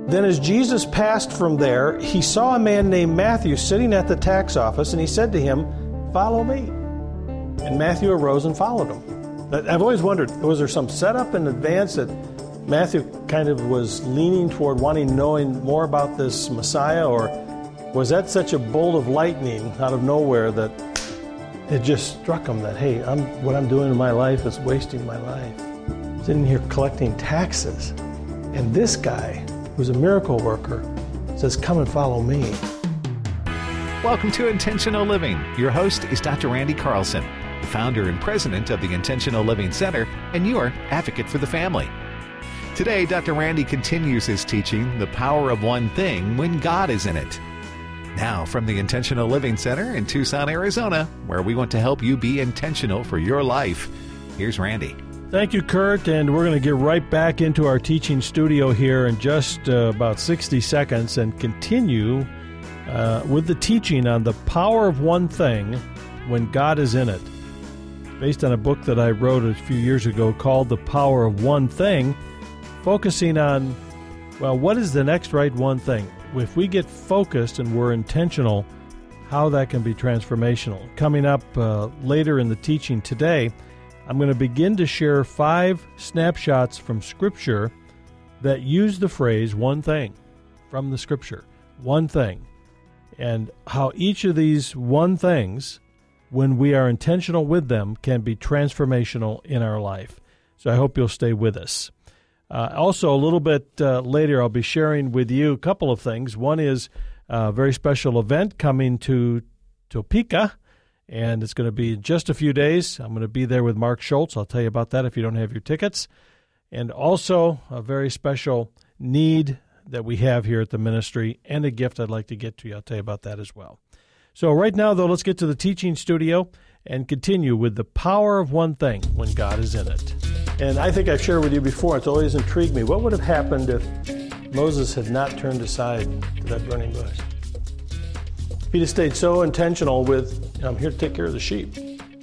Then as Jesus passed from there, he saw a man named Matthew sitting at the tax office, and he said to him, "Follow me." And Matthew arose and followed him. I've always wondered, was there some setup in advance that Matthew kind of was leaning toward knowing more about this Messiah, or was that such a bolt of lightning out of nowhere that it just struck him that, hey, what I'm doing in my life is wasting my life? I'm sitting here collecting taxes, and this guy, who's a miracle worker, says, "Come and follow me." Welcome to Intentional Living. Your host is Dr. Randy Carlson, the founder and president of the Intentional Living Center and your advocate for the family. Today, Dr. Randy continues his teaching, The Power of One Thing When God is in It. Now, from the Intentional Living Center in Tucson, Arizona, where we want to help you be intentional for your life, here's Randy. Thank you, Kurt, and we're going to get right back into our teaching studio here in just about 60 seconds and continue with the teaching on the power of one thing when God is in it. Based on a book that I wrote a few years ago called The Power of One Thing, focusing on, well, what is the next right one thing? If we get focused and we're intentional, how that can be transformational. Coming up later in the teaching today, I'm going to begin to share 5 snapshots from Scripture that use the phrase one thing from the Scripture, one thing, and how each of these one things, when we are intentional with them, can be transformational in our life. So I hope you'll stay with us. Also, a little bit later, I'll be sharing with you a couple of things. One is a very special event coming to Topeka, and it's going to be just a few days. I'm going to be there with Mark Schultz. I'll tell you about that if you don't have your tickets. And also a very special need that we have here at the ministry and a gift I'd like to get to you. I'll tell you about that as well. So right now, though, let's get to the teaching studio and continue with the power of one thing when God is in it. And I think I've shared with you before, it's always intrigued me. What would have happened if Moses had not turned aside to that burning bush? He'd have stayed so intentional with, I'm here to take care of the sheep.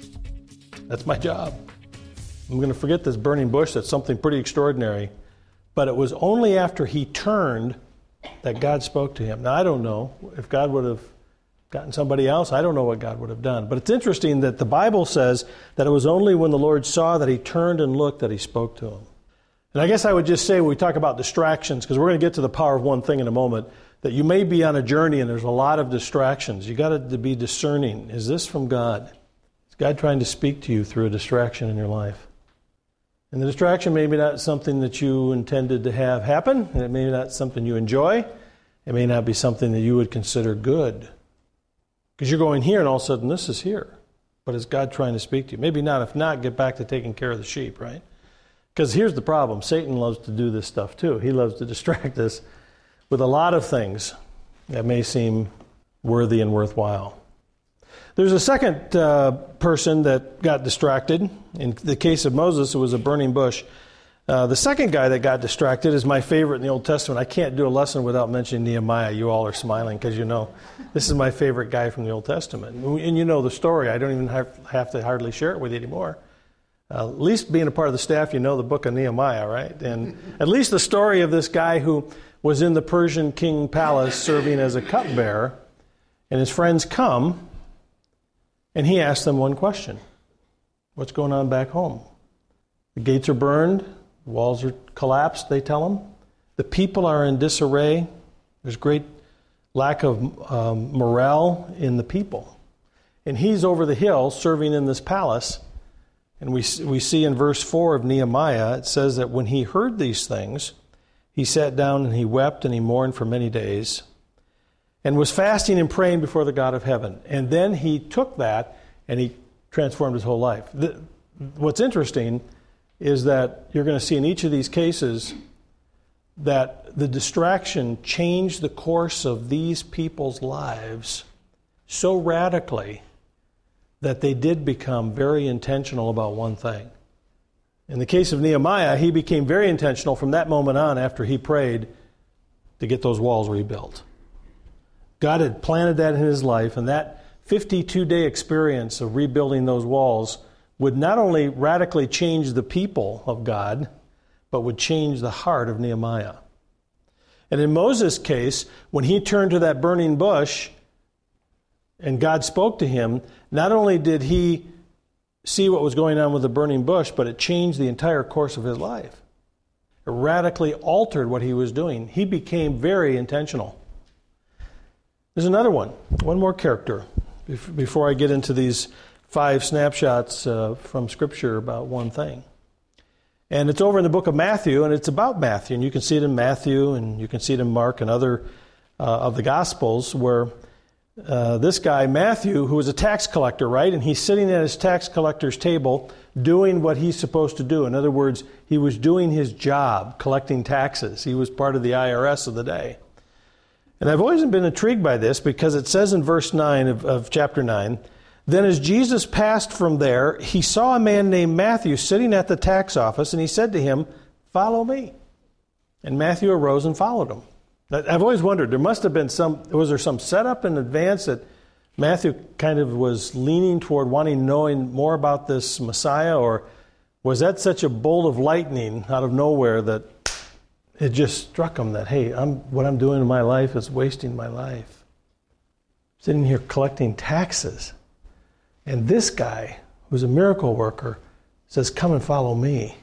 That's my job. I'm going to forget this burning bush. That's something pretty extraordinary. But it was only after he turned that God spoke to him. Now, I don't know if God would have gotten somebody else. I don't know what God would have done. But it's interesting that the Bible says that it was only when the Lord saw that he turned and looked that he spoke to him. And I guess I would just say when we talk about distractions, because we're going to get to the power of one thing in a moment, that you may be on a journey and there's a lot of distractions. You got to be discerning. Is this from God? Is God trying to speak to you through a distraction in your life? And the distraction may be not something that you intended to have happen, and it may be not something you enjoy. It may not be something that you would consider good. Because you're going here and all of a sudden this is here. But is God trying to speak to you? Maybe not. If not, get back to taking care of the sheep, right? Because here's the problem. Satan loves to do this stuff too. He loves to distract us with a lot of things that may seem worthy and worthwhile. There's a second person that got distracted. In the case of Moses, it was a burning bush. The second guy that got distracted is my favorite in the Old Testament. I can't do a lesson without mentioning Nehemiah. You all are smiling because you know this is my favorite guy from the Old Testament. And you know the story. I don't even have to hardly share it with you anymore. At least being a part of the staff, you know the book of Nehemiah, right? And at least the story of this guy who was in the Persian king palace serving as a cupbearer, and his friends come, and he asks them one question. What's going on back home? The gates are burned, the walls are collapsed, they tell him. The people are in disarray. There's great lack of morale in the people. And he's over the hill serving in this palace, and we see in verse 4 of Nehemiah, it says that when he heard these things, he sat down and he wept and he mourned for many days and was fasting and praying before the God of heaven. And then he took that and he transformed his whole life. What's interesting is that you're going to see in each of these cases that the distraction changed the course of these people's lives so radically that they did become very intentional about one thing. In the case of Nehemiah, he became very intentional from that moment on after he prayed to get those walls rebuilt. God had planted that in his life, and that 52-day experience of rebuilding those walls would not only radically change the people of God, but would change the heart of Nehemiah. And in Moses' case, when he turned to that burning bush and God spoke to him, not only did he see what was going on with the burning bush, but it changed the entire course of his life. It radically altered what he was doing. He became very intentional. There's another one more character, before I get into these 5 snapshots from Scripture about one thing. And it's over in the book of Matthew, and it's about Matthew. And you can see it in Matthew, and you can see it in Mark and other of the Gospels, where this guy, Matthew, who was a tax collector, right? And he's sitting at his tax collector's table doing what he's supposed to do. In other words, he was doing his job, collecting taxes. He was part of the IRS of the day. And I've always been intrigued by this because it says in verse 9 of chapter 9, "Then as Jesus passed from there, he saw a man named Matthew sitting at the tax office, and he said to him, 'Follow me.' And Matthew arose and followed him." I've always wondered, was there some setup in advance that Matthew kind of was leaning toward knowing more about this Messiah, or was that such a bolt of lightning out of nowhere that it just struck him that, hey, what I'm doing in my life is wasting my life? Sitting here collecting taxes. And this guy, who's a miracle worker, says, "Come and follow me."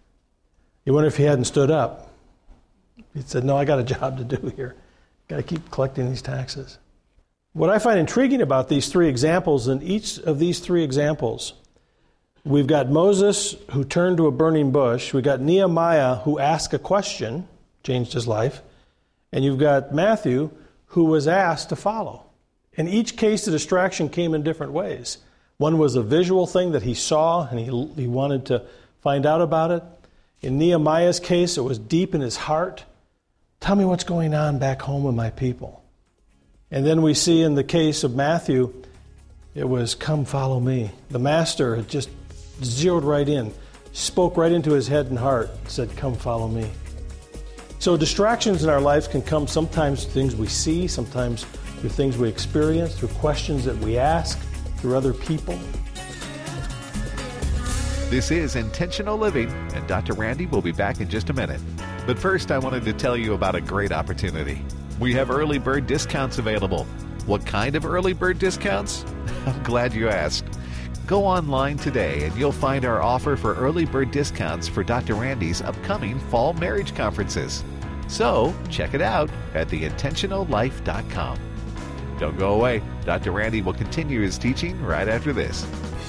You wonder if he hadn't stood up. He said, "No, I got a job to do here. Got to keep collecting these taxes." What I find intriguing about these 3 examples, in each of these 3 examples, we've got Moses who turned to a burning bush. We've got Nehemiah who asked a question, changed his life. And you've got Matthew who was asked to follow. In each case, the distraction came in different ways. One was a visual thing that he saw, and he wanted to find out about it. In Nehemiah's case, it was deep in his heart. Tell me what's going on back home with my people. And then we see in the case of Matthew, it was, "Come follow me." The master had just zeroed right in, spoke right into his head and heart, said, "Come follow me." So distractions in our lives can come sometimes through things we see, sometimes through things we experience, through questions that we ask, through other people. This is Intentional Living, and Dr. Randy will be back in just a minute. But first, I wanted to tell you about a great opportunity. We have early bird discounts available. What kind of early bird discounts? I'm glad you asked. Go online today and you'll find our offer for early bird discounts for Dr. Randy's upcoming fall marriage conferences. So, check it out at theintentionallife.com. Don't go away. Dr. Randy will continue his teaching right after this.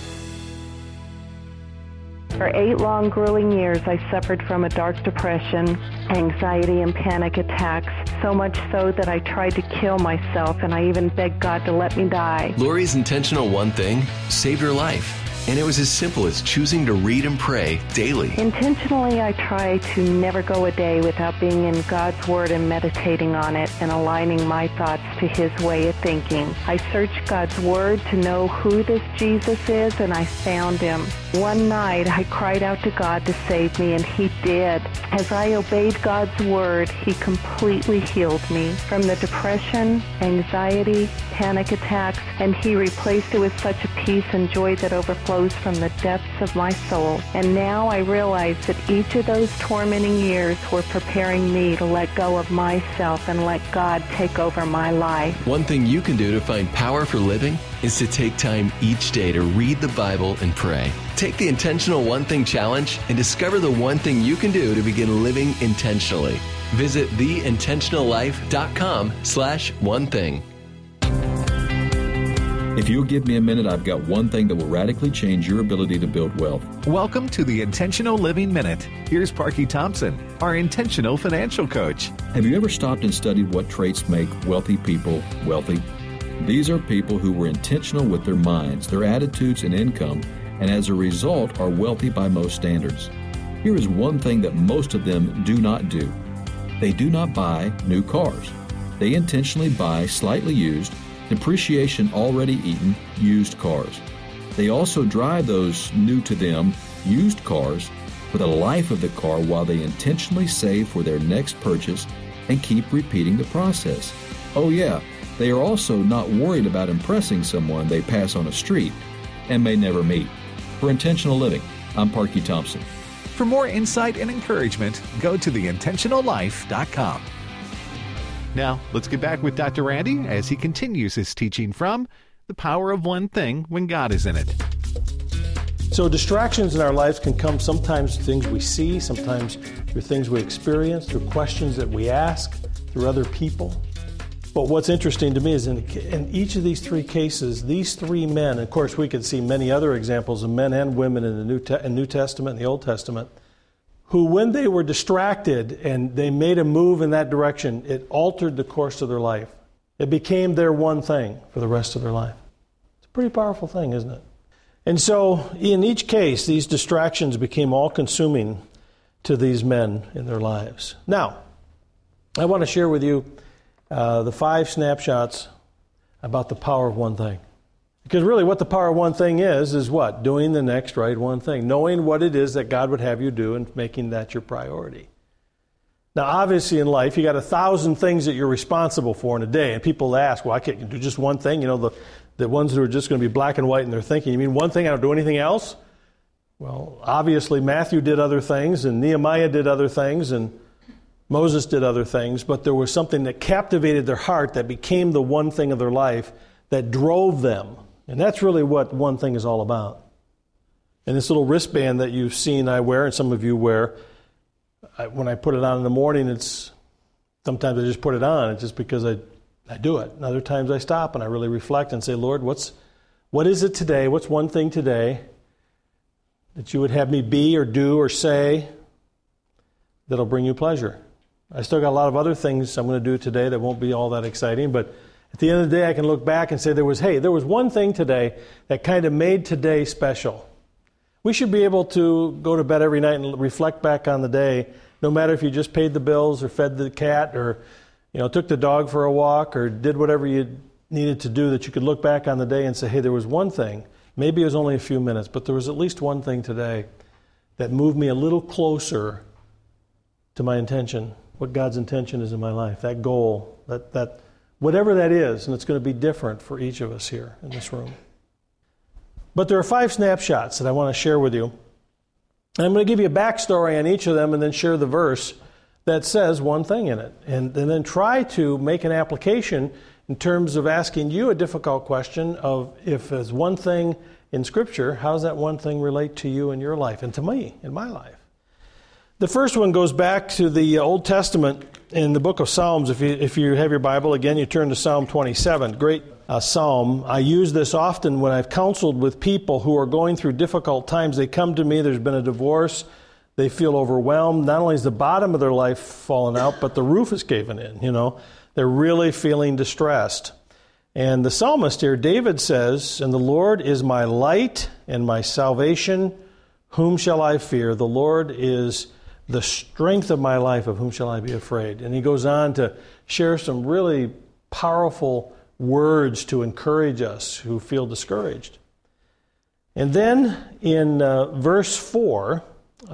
For 8 long, grueling years, I suffered from a dark depression, anxiety, and panic attacks, so much so that I tried to kill myself, and I even begged God to let me die. Lori's intentional one thing saved her life, and it was as simple as choosing to read and pray daily. Intentionally, I try to never go a day without being in God's Word and meditating on it and aligning my thoughts to His way of thinking. I searched God's Word to know who this Jesus is, and I found Him. One night, I cried out to God to save me, and He did. As I obeyed God's Word, He completely healed me from the depression, anxiety, panic attacks, and He replaced it with such a peace and joy that overflows from the depths of my soul. And now I realize that each of those tormenting years were preparing me to let go of myself and let God take over my life. One thing you can do to find power for living is to take time each day to read the Bible and pray. Take the Intentional One Thing Challenge and discover the one thing you can do to begin living intentionally. Visit theintentionallife.com/one thing. If you'll give me a minute, I've got one thing that will radically change your ability to build wealth. Welcome to the Intentional Living Minute. Here's Parky Thompson, our intentional financial coach. Have you ever stopped and studied what traits make wealthy people wealthy? These are people who were intentional with their minds, their attitudes, and income, and as a result are wealthy by most standards. Here is one thing that most of them do not do. They do not buy new cars. They intentionally buy slightly used, depreciation already eaten, used cars. They also drive those new to them used cars for the life of the car while they intentionally save for their next purchase and keep repeating the process. Oh yeah, they are also not worried about impressing someone they pass on a street and may never meet. For Intentional Living, I'm Parky Thompson. For more insight and encouragement, go to theintentionallife.com. Now, let's get back with Dr. Randy as he continues his teaching from The Power of One Thing When God is in It. So distractions in our lives can come sometimes through things we see, sometimes through things we experience, through questions that we ask, through other people. But what's interesting to me is in each of these three cases, these three men, of course we could see many other examples of men and women in the New Testament and the Old Testament, who when they were distracted and they made a move in that direction, it altered the course of their life. It became their one thing for the rest of their life. It's a pretty powerful thing, isn't it? And so in each case, these distractions became all-consuming to these men in their lives. Now, I want to share with you the 5 snapshots about the power of one thing. Because really what the power of one thing is what? Doing the next right one thing. Knowing what it is that God would have you do and making that your priority. Now obviously in life you got 1,000 things that you're responsible for in a day. And people ask, well, I can't do just one thing. You know, the ones that are just going to be black and white in their thinking. You mean one thing, I don't do anything else? Well, obviously Matthew did other things and Nehemiah did other things and Moses did other things. But there was something that captivated their heart that became the one thing of their life that drove them. And that's really what one thing is all about. And this little wristband that you've seen I wear, and some of you wear, when I put it on in the morning, sometimes I just put it on. It's just because I do it. And other times I stop and I really reflect and say, Lord, what is it today? What's one thing today that you would have me be or do or say that'll bring you pleasure? I still got a lot of other things I'm going to do today that won't be all that exciting, but at the end of the day, I can look back and say there was one thing today that kind of made today special. We should be able to go to bed every night and reflect back on the day, no matter if you just paid the bills or fed the cat or took the dog for a walk or did whatever you needed to do, that you could look back on the day and say, hey, there was one thing. Maybe it was only a few minutes, but there was at least one thing today that moved me a little closer to my intention, what God's intention is in my life, that goal, that whatever that is, and it's going to be different for each of us here in this room. But there are 5 snapshots that I want to share with you. And I'm going to give you a backstory on each of them and then share the verse that says one thing in it. And then try to make an application in terms of asking you a difficult question of, if there's one thing in Scripture, how does that one thing relate to you in your life and to me in my life? The first one goes back to the Old Testament in the book of Psalms. If you have your Bible, again, you turn to Psalm 27. Great psalm. I use this often when I've counseled with people who are going through difficult times. They come to me, there's been a divorce, they feel overwhelmed. Not only is the bottom of their life fallen out, but the roof is caving in, They're really feeling distressed. And the psalmist here, David says, and the Lord is my light and my salvation. Whom shall I fear? The Lord is the strength of my life. Of whom shall I be afraid? And he goes on to share some really powerful words to encourage us who feel discouraged. And then in verse 4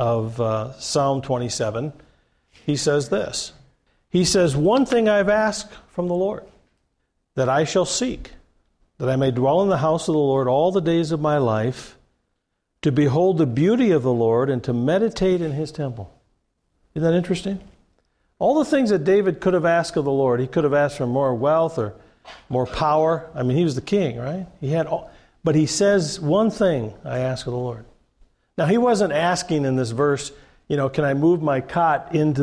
of Psalm 27, he says this. He says, one thing I've asked from the Lord, that I shall seek, that I may dwell in the house of the Lord all the days of my life, to behold the beauty of the Lord and to meditate in his temple. Isn't that interesting? All the things that David could have asked of the Lord, he could have asked for more wealth or more power. I mean, he was the king, right? He had all, but he says, one thing I ask of the Lord. Now, he wasn't asking in this verse, can I move my cot into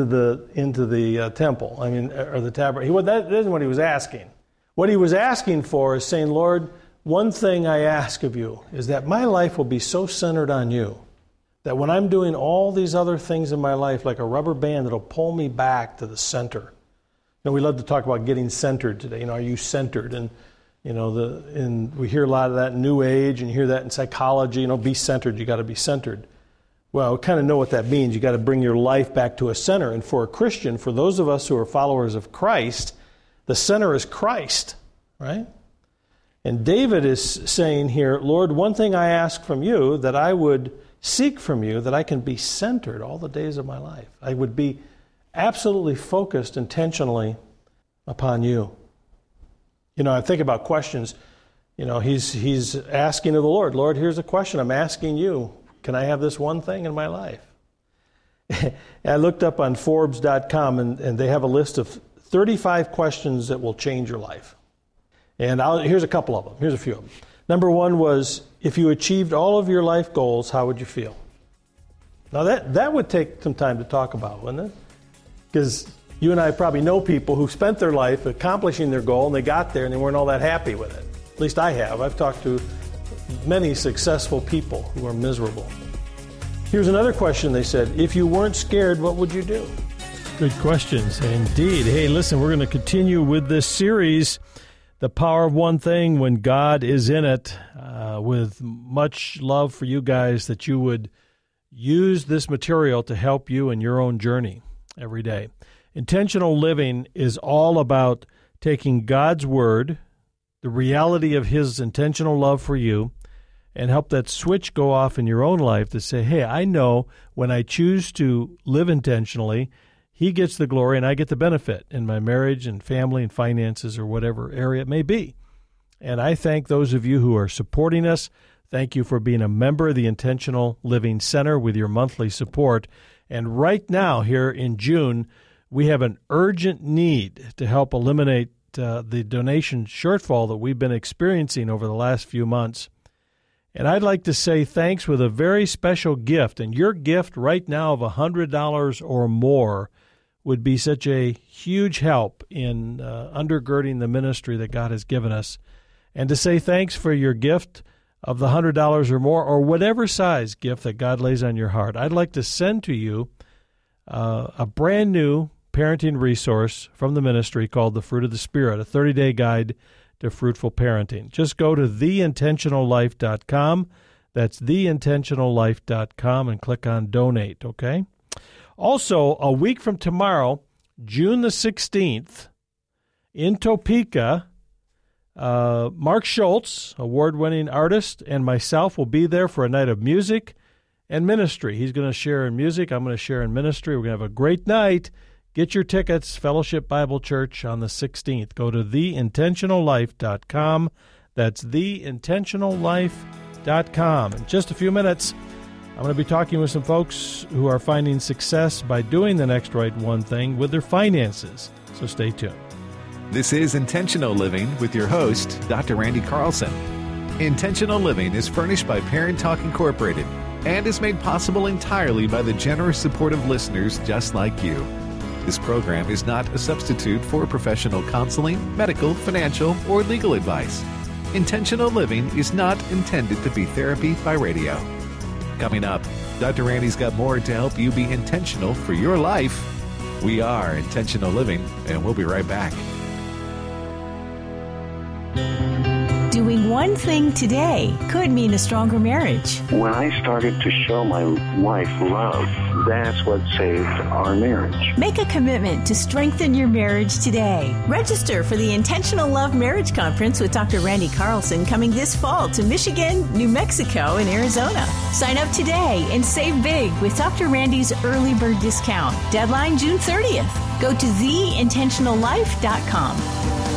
the temple? I mean, or the tabernacle. That isn't what he was asking. What he was asking for is saying, Lord, one thing I ask of you is that my life will be so centered on you that when I'm doing all these other things in my life, like a rubber band that'll pull me back to the center. We love to talk about getting centered today. Are you centered? And we hear a lot of that in New Age, and you hear that in psychology. Be centered. You got to be centered. Well, we kind of know what that means. You got to bring your life back to a center. And for a Christian, for those of us who are followers of Christ, the center is Christ, right? And David is saying here, Lord, one thing I ask from you, that I would seek from you, that I can be centered all the days of my life. I would be absolutely focused intentionally upon you. I think about questions. He's asking of the Lord, Lord, here's a question I'm asking you. Can I have this one thing in my life? I looked up on Forbes.com, and they have a list of 35 questions that will change your life. And here's a couple of them. Here's a few of them. Number one was, if you achieved all of your life goals, how would you feel? Now that would take some time to talk about, wouldn't it? Because you and I probably know people who spent their life accomplishing their goal, and they got there and they weren't all that happy with it. At least I have. I've talked to many successful people who are miserable. Here's another question they said, if you weren't scared, what would you do? Good questions, indeed. Hey, listen, we're going to continue with this series, The Power of One Thing When God is in It, with much love for you guys that you would use this material to help you in your own journey every day. Intentional living is all about taking God's Word, the reality of His intentional love for you, and help that switch go off in your own life to say, hey, I know when I choose to live intentionally, He gets the glory and I get the benefit in my marriage and family and finances or whatever area it may be. And I thank those of you who are supporting us. Thank you for being a member of the Intentional Living Center with your monthly support. And right now, here in June, we have an urgent need to help eliminate the donation shortfall that we've been experiencing over the last few months. And I'd like to say thanks with a very special gift. And your gift right now of $100 or more would be such a huge help in undergirding the ministry that God has given us. And to say thanks for your gift of the $100 or more, or whatever size gift that God lays on your heart, I'd like to send to you a brand new parenting resource from the ministry called The Fruit of the Spirit, a 30-day guide to fruitful parenting. Just go to theintentionallife.com. That's theintentionallife.com and click on donate, okay? Also, a week from tomorrow, June the 16th, in Topeka, Mark Schultz, award-winning artist, and myself will be there for a night of music and ministry. He's going to share in music. I'm going to share in ministry. We're going to have a great night. Get your tickets, Fellowship Bible Church on the 16th. Go to theintentionallife.com. That's theintentionallife.com. In just a few minutes, I'm going to be talking with some folks who are finding success by doing the next right one thing with their finances. So stay tuned. This is Intentional Living with your host, Dr. Randy Carlson. Intentional Living is furnished by Parent Talk Incorporated and is made possible entirely by the generous support of listeners just like you. This program is not a substitute for professional counseling, medical, financial, or legal advice. Intentional living is not intended to be therapy by radio. Coming up, Dr. Randy's got more to help you be intentional for your life. We are Intentional Living, and we'll be right back. Doing one thing today could mean a stronger marriage. When I started to show my wife love, that's what saved our marriage. Make a commitment to strengthen your marriage today. Register for the Intentional Love Marriage Conference with Dr. Randy Carlson coming this fall to Michigan, New Mexico, and Arizona. Sign up today and save big with Dr. Randy's early bird discount. Deadline June 30th. Go to theintentionallife.com.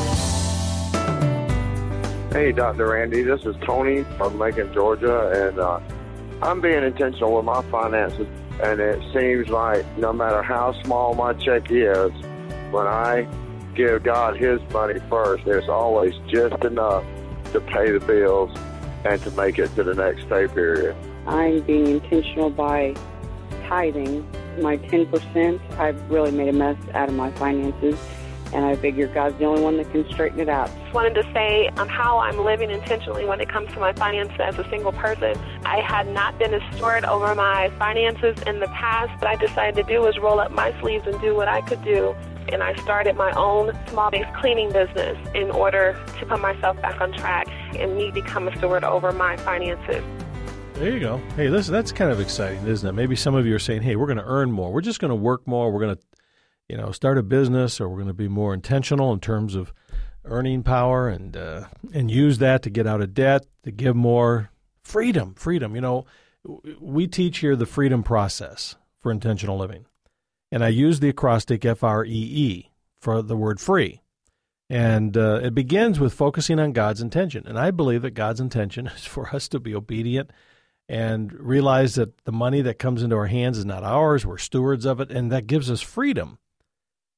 Hey, Dr. Randy, this is Tony from Macon, Georgia, and I'm being intentional with my finances, and it seems like no matter how small my check is, when I give God His money first, there's always just enough to pay the bills and to make it to the next pay period. I'm being intentional by tithing my 10%. I've really made a mess out of my finances, and I figure God's the only one that can straighten it out. Just wanted to say how I'm living intentionally when it comes to my finances as a single person. I had not been a steward over my finances in the past. What I decided to do was roll up my sleeves and do what I could do. And I started my own small-based cleaning business in order to put myself back on track and me become a steward over my finances. There you go. Hey, listen, that's kind of exciting, isn't it? Maybe some of you are saying, hey, we're going to earn more. We're just going to work more. We're going to start a business, or we're going to be more intentional in terms of earning power and use that to get out of debt, to give more. Freedom. We teach here the freedom process for intentional living. And I use the acrostic FREE for the word free. And it begins with focusing on God's intention. And I believe that God's intention is for us to be obedient and realize that the money that comes into our hands is not ours. We're stewards of it, and that gives us freedom.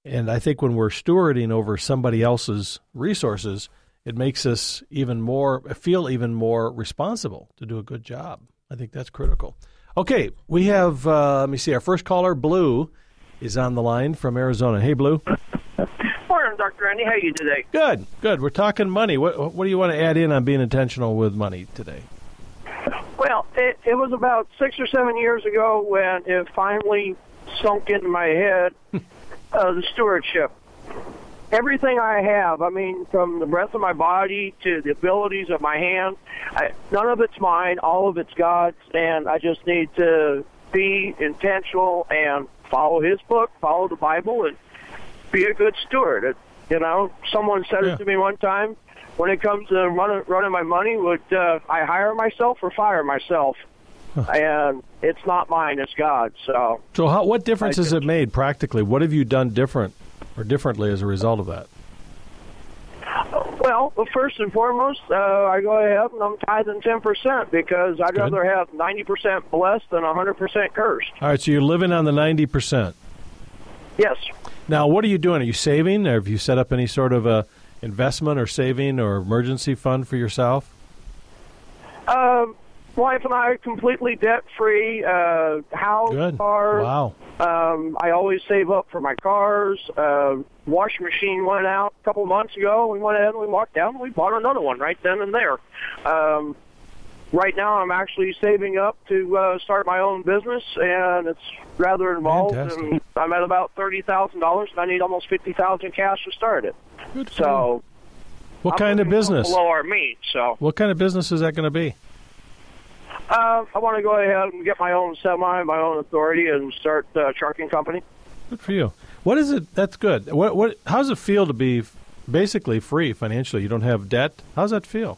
And I think when we're stewarding over somebody else's resources, it makes us feel even more responsible to do a good job. I think that's critical. Okay, we have, let me see, our first caller, Blue, is on the line from Arizona. Hey, Blue. Morning, Dr. Randy. How are you today? Good. We're talking money. What do you want to add in on being intentional with money today? Well, it was about 6 or 7 years ago when it finally sunk into my head, the stewardship. Everything I have, I mean, from the breath of my body to the abilities of my hand, none of it's mine, all of it's God's, and I just need to be intentional and follow His book, follow the Bible, and be a good steward. Someone said it to me one time, when it comes to running my money, would I hire myself or fire myself? And it's not mine, it's God's. So what difference has it made practically? What have you done differently as a result of that? Well, first and foremost, I go ahead and I'm tithing 10% because I'd rather have 90% blessed than 100% cursed. All right, so you're living on the 90%. Yes. Now, what are you doing? Are you saving? Or have you set up any sort of a investment or saving or emergency fund for yourself? Wife and I are completely debt-free. House, car. Wow. I always save up for my cars. Washing machine went out a couple months ago. We went ahead and we walked down and we bought another one right then and there. Right now I'm actually saving up to start my own business, and it's rather involved. And I'm at about $30,000, and I need almost $50,000 cash to start it. Good for you. What kind of business? Below our means. So. What kind of business is that going to be? I want to go ahead and get my own semi, my own authority, and start a trucking company. Good for you. What is it? That's good. How does it feel to be basically free financially? You don't have debt. How does that feel?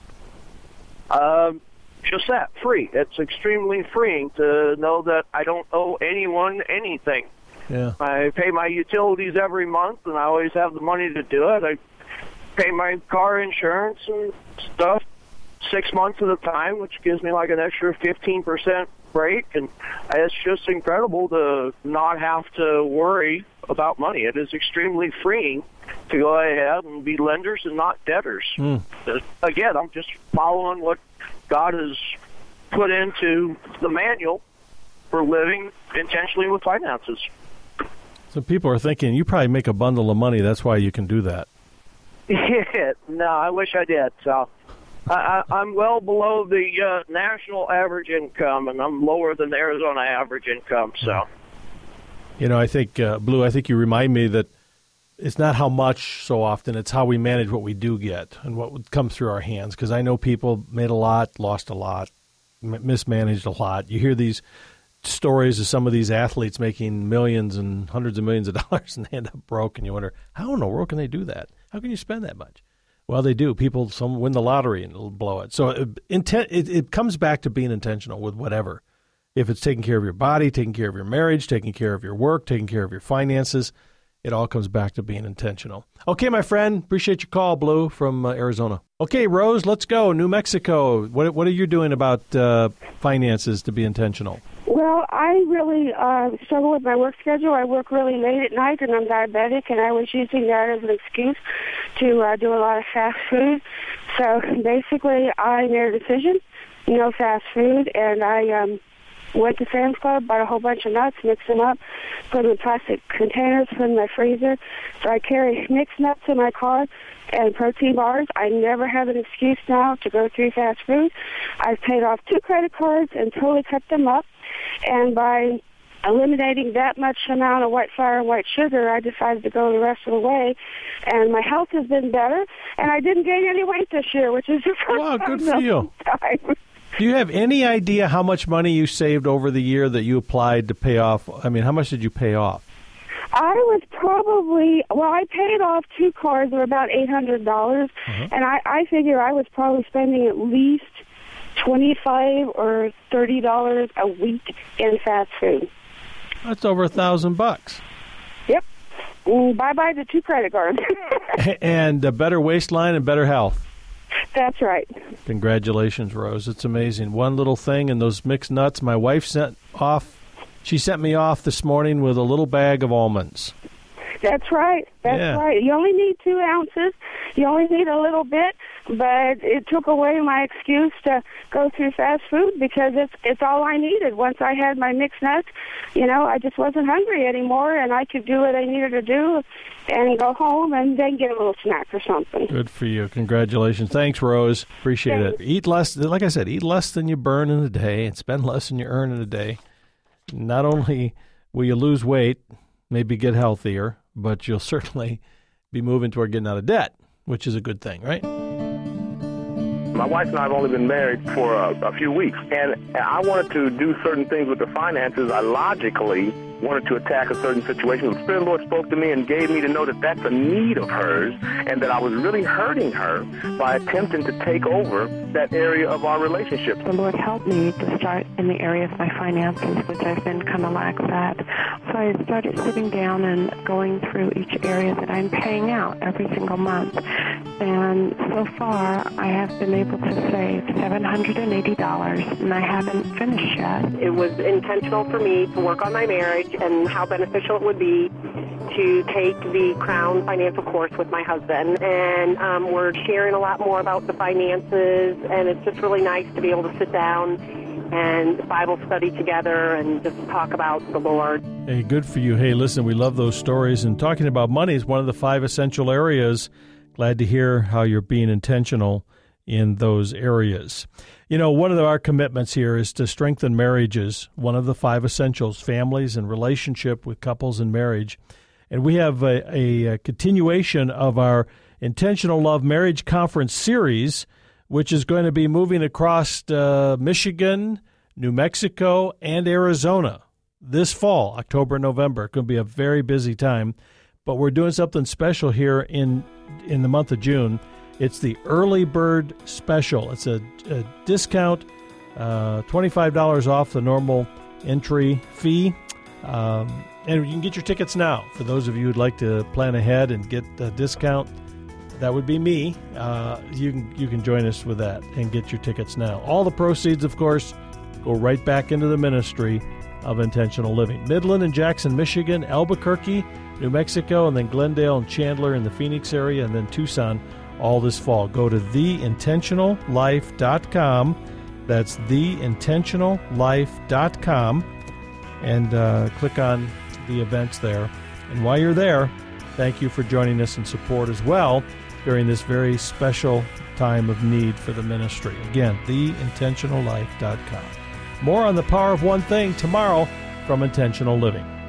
Just that, free. It's extremely freeing to know that I don't owe anyone anything. Yeah. I pay my utilities every month, and I always have the money to do it. I pay my car insurance and stuff 6 months at a time, which gives me like an extra 15% break, and it's just incredible to not have to worry about money. It is extremely freeing to go ahead and be lenders and not debtors. Again, I'm just following what God has put into the manual for living intentionally with finances. So people are thinking, you probably make a bundle of money, that's why you can do that. No, I wish I did. So I'm well below the national average income, and I'm lower than the Arizona average income. So, I think, Blue, I think you remind me that it's not how much so often, it's how we manage what we do get and what would come through our hands. Because I know people made a lot, lost a lot, mismanaged a lot. You hear these stories of some of these athletes making millions and hundreds of millions of dollars, and they end up broke, and you wonder, how in the world can they do that? How can you spend that much? Well, they do. Some win the lottery and it'll blow it. So it comes back to being intentional with whatever. If it's taking care of your body, taking care of your marriage, taking care of your work, taking care of your finances, it all comes back to being intentional. Okay, my friend, appreciate your call, Blue, from Arizona. Okay, Rose, let's go. New Mexico. What are you doing about finances to be intentional? Well, I really struggle with my work schedule. I work really late at night, and I'm diabetic, and I was using that as an excuse to do a lot of fast food. So basically, I made a decision, no fast food, and I went to Sam's Club, bought a whole bunch of nuts, mixed them up, put them in plastic containers, put them in my freezer. So I carry mixed nuts in my car and protein bars. I never have an excuse now to go through fast food. I've paid off 2 credit cards and totally cut them up. And by eliminating that much amount of white flour and white sugar, I decided to go the rest of the way. And my health has been better, and I didn't gain any weight this year, which is the first time. Wow, good for you. Do you have any idea how much money you saved over the year that you applied to pay off? I mean, how much did you pay off? I was probably, I paid off 2 cars that were about $800, and I figure I was probably spending at least $25 or $30 a week in fast food. That's over $1,000. Yep. Bye-bye to 2 credit cards. And a better waistline and better health. That's right. Congratulations, Rose. It's amazing. One little thing, and those mixed nuts, my wife sent me off this morning with a little bag of almonds. That's right. That's right. You only need 2 ounces. You only need a little bit, but it took away my excuse to go through fast food because it's all I needed. Once I had my mixed nuts, I just wasn't hungry anymore, and I could do what I needed to do and go home and then get a little snack or something. Good for you. Congratulations. Thanks, Rose. Appreciate it. Eat less. Like I said, eat less than you burn in a day and spend less than you earn in a day. Not only will you lose weight, maybe get healthier, but you'll certainly be moving toward getting out of debt, which is a good thing, right? My wife and I have only been married for a few weeks, and I wanted to do certain things with the finances. I logically wanted to attack a certain situation. The Spirit of the Lord spoke to me and gave me to know that that's a need of hers and that I was really hurting her by attempting to take over that area of our relationship. The Lord helped me to start in the area of my finances, which I've been kind of lax at. So I started sitting down and going through each area that I'm paying out every single month. And so far, I have been able to save $780, and I haven't finished yet. It was intentional for me to work on my marriage and how beneficial it would be to take the Crown Financial course with my husband. And we're sharing a lot more about the finances, and it's just really nice to be able to sit down and Bible study together and just talk about the Lord. Hey, good for you. Hey, listen, we love those stories. And talking about money is one of the 5 essential areas. Glad to hear how you're being intentional in those areas. One of our commitments here is to strengthen marriages, one of the 5 essentials, families and relationship with couples and marriage. And we have a continuation of our Intentional Love Marriage Conference series, which is going to be moving across Michigan, New Mexico, and Arizona this fall, October and November. It's going to be a very busy time, but we're doing something special here in the month of June. It's the Early Bird Special. It's a discount, $25 off the normal entry fee. And you can get your tickets now. For those of you who'd like to plan ahead and get a discount, that would be me. You can join us with that and get your tickets now. All the proceeds, of course, go right back into the ministry of intentional living. Midland and Jackson, Michigan, Albuquerque, New Mexico, and then Glendale and Chandler in the Phoenix area, and then Tucson all this fall. Go to theintentionallife.com. That's theintentionallife.com and click on the events there. And while you're there, thank you for joining us in support as well during this very special time of need for the ministry. Again, theintentionallife.com. More on the power of one thing tomorrow from Intentional Living.